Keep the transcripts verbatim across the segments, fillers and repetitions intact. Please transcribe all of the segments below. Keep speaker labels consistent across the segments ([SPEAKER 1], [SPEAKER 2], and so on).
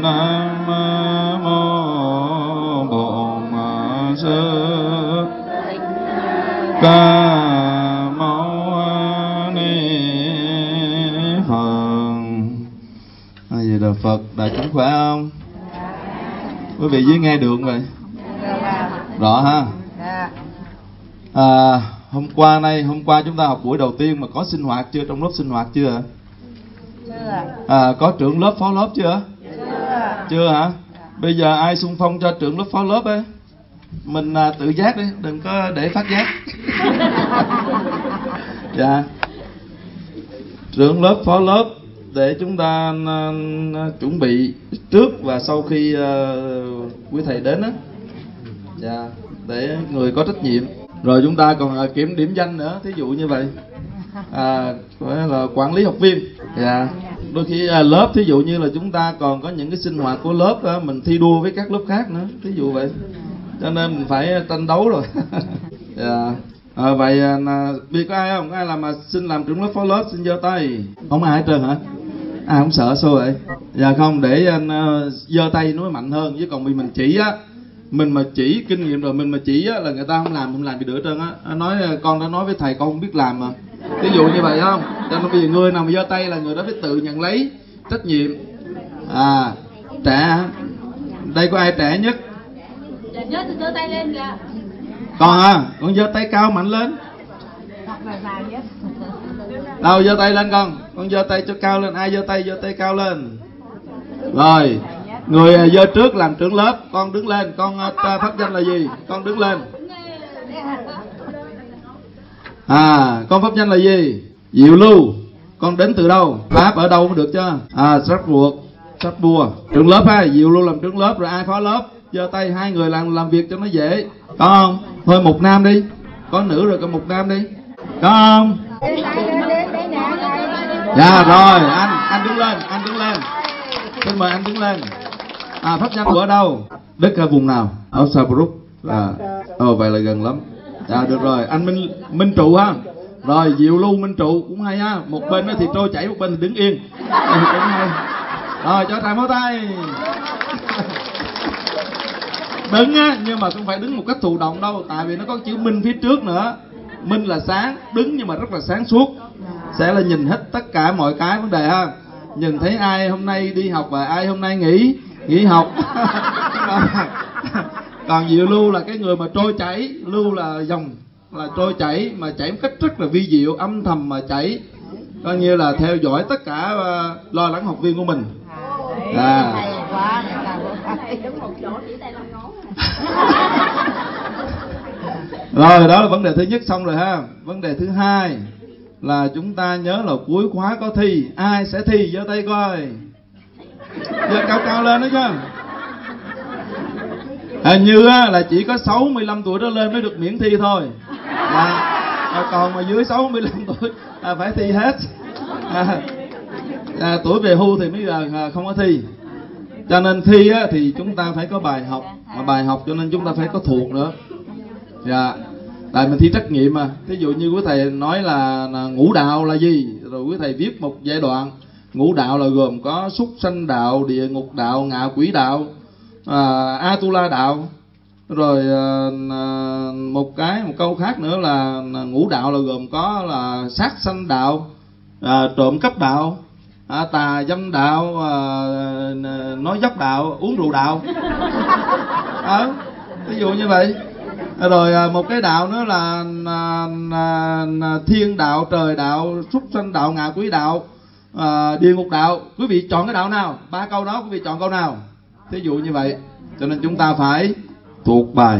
[SPEAKER 1] Nam Mô Bổn Sư Ca Mâu Ni Phật. À, vậy là Phật đại chúng khỏe không? Quý vị dưới nghe được không vậy? Rõ ha? À, hôm qua nay hôm qua chúng ta học buổi đầu tiên mà có sinh hoạt chưa? Trong lớp sinh hoạt chưa?
[SPEAKER 2] Chưa.
[SPEAKER 1] À, có trưởng lớp phó lớp chưa?
[SPEAKER 2] Chưa.
[SPEAKER 1] Chưa hả? Bây giờ ai xung phong cho trưởng lớp phó lớp ấy? Mình à, tự giác đi, đừng có để phát giác. Dạ. Trưởng lớp phó lớp để chúng ta uh, chuẩn bị trước và sau khi uh, quý thầy đến á. Dạ, để người có trách nhiệm. Rồi chúng ta còn uh, kiểm điểm danh nữa, thí dụ như vậy. À, phải là quản lý học viên. Dạ. Đôi khi uh, lớp thí dụ như là chúng ta còn có những cái sinh hoạt của lớp uh, mình thi đua với các lớp khác nữa, thí dụ vậy. Cho nên mình phải tranh đấu rồi. Dạ. À, vậy à, biết có ai không? Có ai làm mà xin làm trưởng lớp phó lớp xin giơ tay? Không ai hết trơn hả? À không sợ sao vậy? Dạ không, để anh uh, giơ tay nó mới mạnh hơn, chứ còn vì mình chỉ á, mình mà chỉ kinh nghiệm rồi mình mà chỉ á là người ta không làm không làm gì được hết trơn á. Nói con đã nói với thầy con không biết làm mà. Ví dụ như vậy không? Cho nên bây giờ người nào mà giơ tay là người đó phải tự nhận lấy trách nhiệm. À, trẻ đây có ai trẻ nhất?
[SPEAKER 2] Trẻ nhất thì giơ tay lên kìa.
[SPEAKER 1] Con à, con giơ tay cao mạnh lên.
[SPEAKER 2] Hoặc là dài nhất.
[SPEAKER 1] Đâu giơ tay lên con, con giơ tay cho cao lên, ai giơ tay giơ tay cao lên. Rồi, người giơ trước làm trưởng lớp, con đứng lên, con pháp danh là gì? Con đứng lên. À, con pháp danh là gì? Diệu Lưu. Con đến từ đâu? Pháp ở đâu mới được chứ? À, Sắp Ruột, Sắp Bùa. Trưởng lớp ha, Diệu Lưu làm trưởng lớp, rồi ai phó lớp? Giơ tay hai người làm làm việc cho nó dễ. Có không? Thôi một nam đi. Có nữ rồi, có một nam đi. Có không? Dạ rồi, anh anh đứng lên, anh đứng lên. Xin mời anh đứng lên. À, pháp danh của ở đâu? Đức ở vùng nào? Ở Sabruk. À, ồ vậy là gần lắm. Dạ được rồi, anh Minh Minh Trụ ha. Rồi Diệu Lưu Minh Trụ cũng hay ha. Một bên thì trôi chảy, một bên thì đứng yên. À, cũng hay. Rồi cho tràng pháo tay. Đứng á, nhưng mà không phải đứng một cách thụ động đâu, tại vì nó có chữ Minh phía trước nữa. Minh là sáng, đứng nhưng mà rất là sáng suốt, sẽ là nhìn hết tất cả mọi cái vấn đề ha. Nhìn thấy ai hôm nay đi học và ai hôm nay nghỉ nghỉ học. Còn Diệu Lưu là cái người mà trôi chảy, lưu là dòng, là trôi chảy mà chảy một cách rất là vi diệu, âm thầm mà chảy, coi như là theo dõi tất cả uh, lo lắng học viên của mình. À. Rồi đó là vấn đề thứ nhất xong rồi ha. Vấn đề thứ hai là chúng ta nhớ là cuối khóa có thi. Ai sẽ thi giơ tay coi. Giơ cao cao lên đó chứ. Hình như á, là chỉ có sáu mươi lăm tuổi trở lên mới được miễn thi thôi. À, còn mà dưới sáu mươi lăm tuổi à, phải thi hết. À, à, tuổi về hưu thì mới là không có thi. Cho nên thi á, thì chúng ta phải có bài học. Mà bài học cho nên chúng ta phải có thuộc nữa. Dạ. Tại mình thi trắc nghiệm mà. Thí dụ như quý thầy nói là, là ngũ đạo là gì, rồi quý thầy viết một giai đoạn. Ngũ đạo là gồm có súc sanh đạo, địa ngục đạo, ngạ quỷ đạo, à, Atula đạo. Rồi à, một cái một câu khác nữa là, là ngũ đạo là gồm có là sát sanh đạo, à, trộm cắp đạo, à, tà dâm đạo, à, nói dốc đạo, uống rượu đạo. À, ví dụ như vậy. Rồi một cái đạo nữa là à, à, thiên đạo, trời đạo, súc sanh đạo, ngạ quỷ đạo, à, địa ngục đạo. Quý vị chọn cái đạo nào? Ba câu đó quý vị chọn câu nào? Thí dụ như vậy. Cho nên chúng ta phải thuộc bài.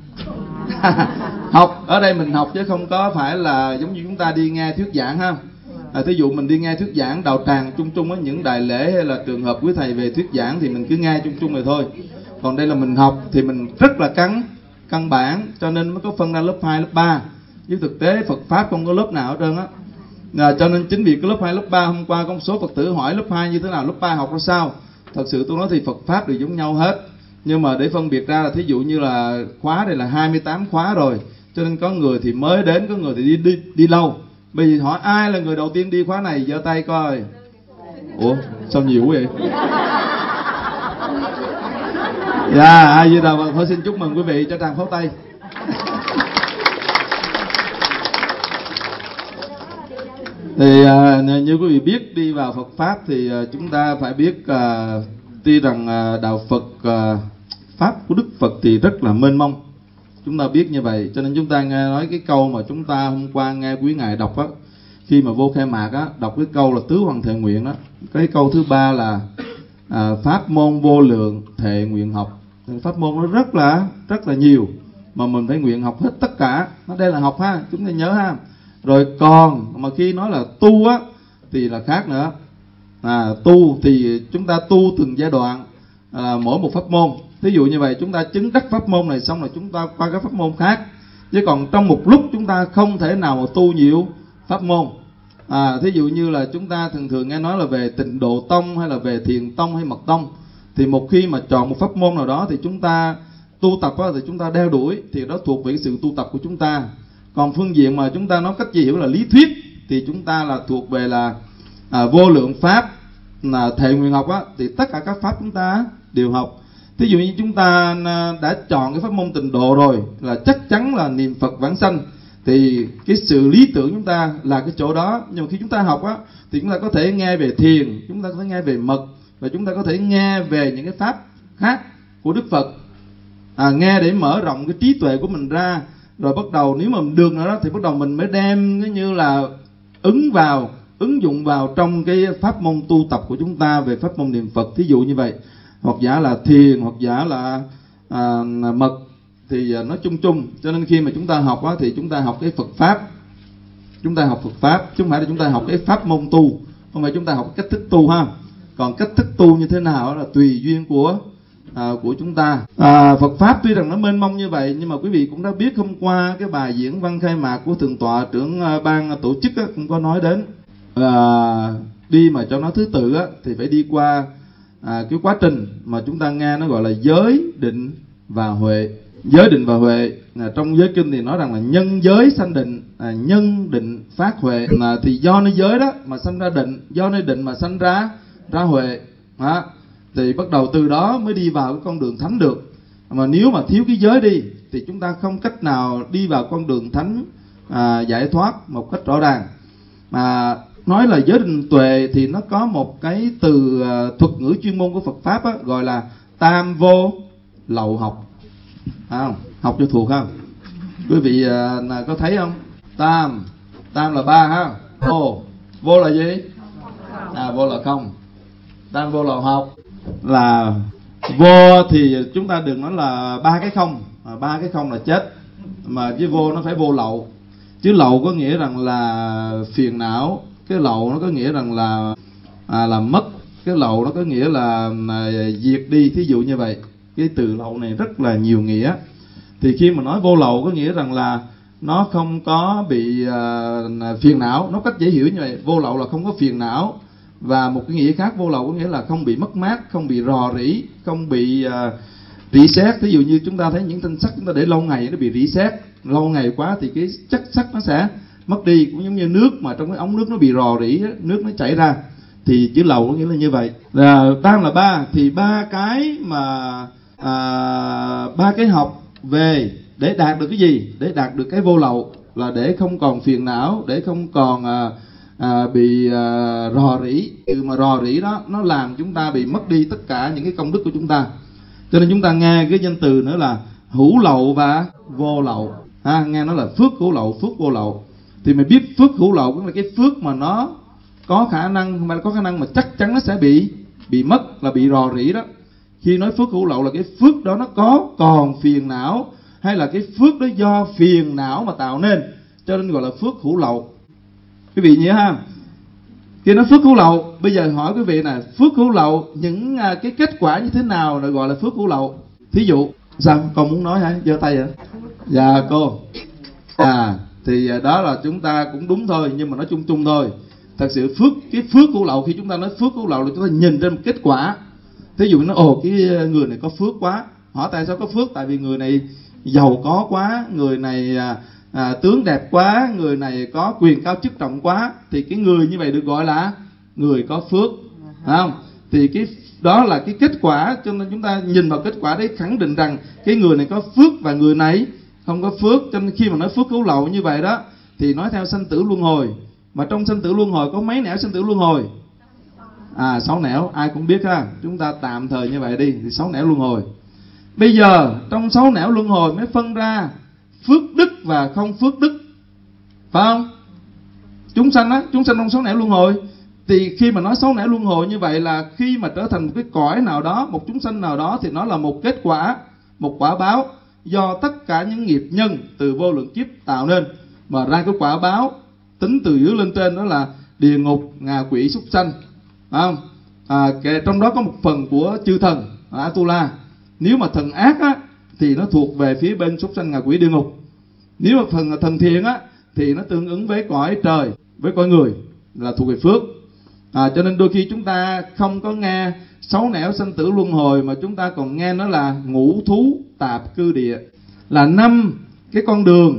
[SPEAKER 1] Học ở đây mình học chứ không có phải là giống như chúng ta đi nghe thuyết giảng ha. À, thí dụ mình đi nghe thuyết giảng đạo tràng chung chung á, những đại lễ hay là trường hợp quý thầy về thuyết giảng thì mình cứ nghe chung chung rồi thôi. Còn đây là mình học thì mình rất là căng căn bản, cho nên mới có phân ra lớp hai, lớp ba. Chứ thực tế Phật Pháp không có lớp nào hết trơn á. À, cho nên chính vì cái lớp hai, lớp ba, hôm qua có một số Phật tử hỏi lớp hai như thế nào, lớp ba học ra sao. Thật sự tôi nói thì Phật Pháp đều giống nhau hết. Nhưng mà để phân biệt ra là thí dụ như là khóa đây là hai mươi tám khóa rồi. Cho nên có người thì mới đến, có người thì đi đi, đi lâu. Bây giờ hỏi ai là người đầu tiên đi khóa này, giơ tay coi. Ủa sao nhiều quá vậy? Dạ, ai Di Đà Phật. Thôi xin chúc mừng quý vị cho tràng pháo tay. Thì à, như quý vị biết, đi vào Phật pháp thì à, chúng ta phải biết à, tuy rằng à, đạo Phật à, pháp của Đức Phật thì rất là mênh mông, chúng ta biết như vậy, cho nên chúng ta nghe nói cái câu mà chúng ta hôm qua nghe quý ngài đọc á, khi mà vô khai mạc á, đọc cái câu là tứ hoàng thệ nguyện đó. Cái câu thứ ba là à, pháp môn vô lượng thệ nguyện học. Pháp môn nó rất là rất là nhiều mà mình phải nguyện học hết tất cả. Nó đây là học ha, chúng ta nhớ ha. Rồi còn mà khi nói là tu á thì là khác nữa. À, tu thì chúng ta tu từng giai đoạn, à, mỗi một pháp môn. Thí dụ như vậy, chúng ta chứng đắc pháp môn này xong rồi chúng ta qua các pháp môn khác. Chứ còn trong một lúc chúng ta không thể nào mà tu nhiều pháp môn. À, thí dụ như là chúng ta thường thường nghe nói là về Tịnh Độ Tông hay là về Thiền Tông hay Mật Tông, thì một khi mà chọn một pháp môn nào đó thì chúng ta tu tập á, thì chúng ta đeo đuổi, thì đó thuộc về sự tu tập của chúng ta. Còn phương diện mà chúng ta nói cách dễ hiểu là lý thuyết thì chúng ta là thuộc về là à, vô lượng pháp, là thệ nguyện học á, thì tất cả các pháp chúng ta đều học. Thí dụ như chúng ta đã chọn cái pháp môn Tịnh Độ rồi là chắc chắn là niệm Phật vãng sanh, thì cái sự lý tưởng chúng ta là cái chỗ đó. Nhưng mà khi chúng ta học á thì chúng ta có thể nghe về thiền, chúng ta có thể nghe về mật, và chúng ta có thể nghe về những cái pháp khác của Đức Phật, à, nghe để mở rộng cái trí tuệ của mình ra. Rồi bắt đầu nếu mà mình được nữa đó thì bắt đầu mình mới đem cái như là ứng vào, ứng dụng vào trong cái pháp môn tu tập của chúng ta về pháp môn niệm Phật. Thí dụ như vậy, hoặc giả là thiền, hoặc giả là à, mật, thì à, nó chung chung. Cho nên khi mà chúng ta học á, thì chúng ta học cái Phật pháp, chúng ta học Phật pháp chứ không phải là chúng ta học cái pháp môn tu, không phải chúng ta học cái cách thức tu ha. Còn cách thức tu như thế nào là tùy duyên của à, của chúng ta. À, Phật pháp tuy rằng nó mênh mông như vậy, nhưng mà quý vị cũng đã biết hôm qua cái bài diễn văn khai mạc của thượng tọa trưởng ban tổ chức á, cũng có nói đến à, đi mà cho nó thứ tự á, thì phải đi qua à, cái quá trình mà chúng ta nghe nó gọi là giới, định và huệ. Giới, định và huệ, à, trong giới kinh thì nói rằng là nhân giới sanh định, à, nhân định phát huệ. À, thì do nơi giới đó mà sanh ra định, do nơi định mà sanh ra ra huệ. À, thì bắt đầu từ đó mới đi vào cái con đường thánh được. Mà nếu mà thiếu cái giới đi thì chúng ta không cách nào đi vào con đường thánh à, giải thoát một cách rõ ràng. Mà nói là giới định tuệ thì nó có một cái từ uh, thuật ngữ chuyên môn của Phật pháp á, gọi là tam vô lậu học. À, không? Học cho thuộc không? Quý vị uh, có thấy không? Tam, tam là ba ha. Vô, vô là gì? À, vô là không. Tam vô lậu học là vô thì chúng ta đừng nói là ba cái không, à, ba cái không là chết, mà với vô nó phải vô lậu. Chứ lậu có nghĩa rằng là phiền não, cái lậu nó có nghĩa rằng là à, làm mất, cái lậu nó có nghĩa là à, diệt đi. Thí dụ như vậy, cái từ lậu này rất là nhiều nghĩa. Thì khi mà nói vô lậu có nghĩa rằng là nó không có bị à, phiền não. Nó cách dễ hiểu như vậy, vô lậu là không có phiền não. Và một cái nghĩa khác, vô lậu có nghĩa là không bị mất mát, không bị rò rỉ, không bị à, rỉ sét. Thí dụ như chúng ta thấy những thanh sắt chúng ta để lâu ngày nó bị rỉ sét, lâu ngày quá thì cái chất sắt nó sẽ mất đi. Cũng giống như nước mà trong cái ống nước nó bị rò rỉ, nước nó chảy ra, thì chữ lậu có nghĩa là như vậy. Là tam là ba, thì ba cái mà à, ba cái học về để đạt được cái gì? Để đạt được cái vô lậu là để không còn phiền não, để không còn à, à, bị à, rò rỉ. Từ mà rò rỉ đó nó làm chúng ta bị mất đi tất cả những cái công đức của chúng ta. Cho nên chúng ta nghe cái danh từ nữa là hữu lậu và vô lậu. À, nghe nó là phước hữu lậu, phước vô lậu. Thì mình biết phước hữu lậu cũng là cái phước mà nó có khả năng, không phải là có khả năng mà chắc chắn nó sẽ bị bị mất, là bị rò rỉ đó. Khi nói phước hữu lậu là cái phước đó nó có còn phiền não, hay là cái phước đó do phiền não mà tạo nên, cho nên gọi là phước hữu lậu. Quý vị nhớ ha. Khi nói phước hữu lậu, bây giờ hỏi quý vị này, phước hữu lậu những à, cái kết quả như thế nào là gọi là phước hữu lậu? Thí dụ sao con muốn nói hả? Giơ tay hả? Dạ cô. À thì đó là chúng ta cũng đúng thôi, nhưng mà nói chung chung thôi. Thật sự phước, cái phước hữu lậu, khi chúng ta nói phước hữu lậu là chúng ta nhìn trên một kết quả. Thí dụ nó ồ cái người này có phước quá. Hỏi tại sao có phước? Tại vì người này giàu có quá, người này à, à, tướng đẹp quá, người này có quyền cao chức trọng quá, thì cái người như vậy được gọi là người có phước, phải không? Thì cái Đó là cái kết quả, cho nên chúng ta nhìn vào kết quả đấy khẳng định rằng cái người này có phước và người này không có phước. Cho nên khi mà nói phước cứu lậu như vậy đó thì nói theo sanh tử luân hồi. Mà trong sanh tử luân hồi có mấy nẻo sanh tử luân hồi? À, sáu nẻo, ai cũng biết ha. Chúng ta tạm thời như vậy đi, thì sáu nẻo luân hồi. Bây giờ trong sáu nẻo luân hồi mới phân ra phước đức và không phước đức, phải không? Chúng sanh á, chúng sanh trong sáu nẻo luân hồi. Thì khi mà nói sáu nẻo luân hồi như vậy là khi mà trở thành một cái cõi nào đó, một chúng sanh nào đó, thì nó là một kết quả, một quả báo do tất cả những nghiệp nhân từ vô lượng kiếp tạo nên, mà ra cái quả báo tính từ dưới lên trên, đó là địa ngục, ngạ quỷ, súc sanh, phải không? À, trong đó có một phần của chư thần Atula. Nếu mà thần ác á thì nó thuộc về phía bên súc sanh, ngạ quỷ, địa ngục. Nếu mà phần thần thiện á thì nó tương ứng với cõi trời, với cõi người, là thuộc về phước. À, cho nên đôi khi chúng ta không có nghe sáu nẻo sanh tử luân hồi, mà chúng ta còn nghe nó là ngũ thú tạp cư địa, là năm cái con đường